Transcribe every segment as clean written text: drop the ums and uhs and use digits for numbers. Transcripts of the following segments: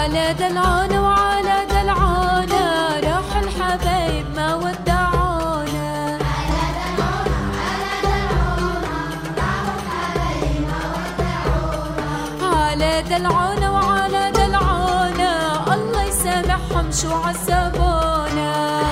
على دلعونا وعلى دلعونا راح الحبايب ما ودعونا. على دلعونا وعلى دلعونا الله يسامحهم شو عذبونا.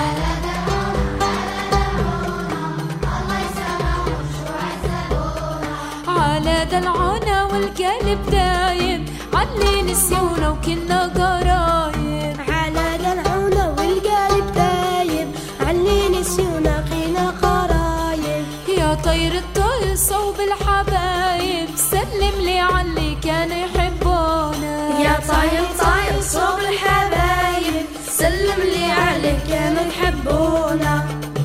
على دلعونا والقلب دايم علي نسيونا وكنا قرايب. على دلعونا والقلب دايم علي نسيونا كنا قرايب. يا طير الطير صوب الحبايب سلم لي علي كانوا يحبونا. يا طير طير صوب الحبايب سلم لي علي كانوا يحبونا.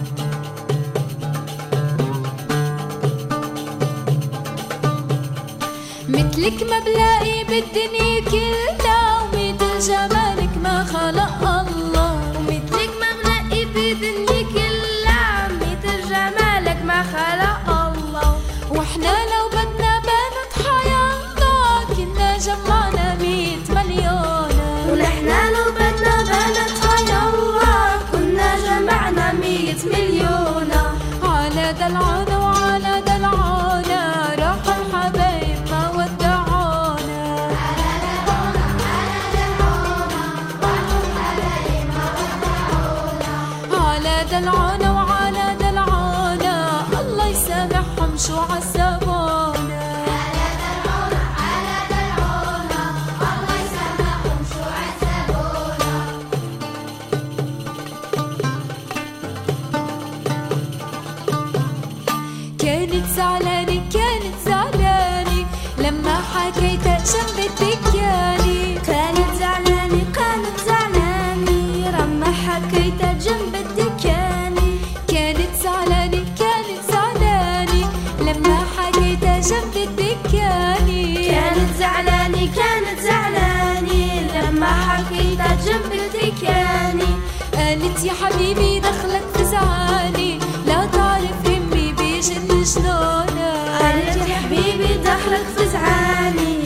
مثلك ما بلاقي بالدنيا كلها ومثل جمالك ما خلق الله. ومثلك ما بلاقي بالدنيا كلها مثل جمالك ما خلق الله. واحنا لو بدنا بنت حيالله كنا جمعنا 100 مليون. ونحنا لو بدنا بنت حيالله كنا جمعنا 100 مليون. على دلعونا وعلى دلعونا راح الحبايب ما ودعونا. على دلعونا وعلى دلعونا الله يسامحهم شو عذبونا. كانت زعلانة لما حكيتها جنب الدكاني. كانت زعلانة لما حكيتها جنب الدكاني. كانت زعلانة لما حكيتها جنب الدكاني. كانت زعلانة لما حكيتها جنب الدكاني. قالت يا حبيبي دخلك فزعاني لا تعرف همي بيجن جنونك. قالت يا حبيبي دخلك فزعاني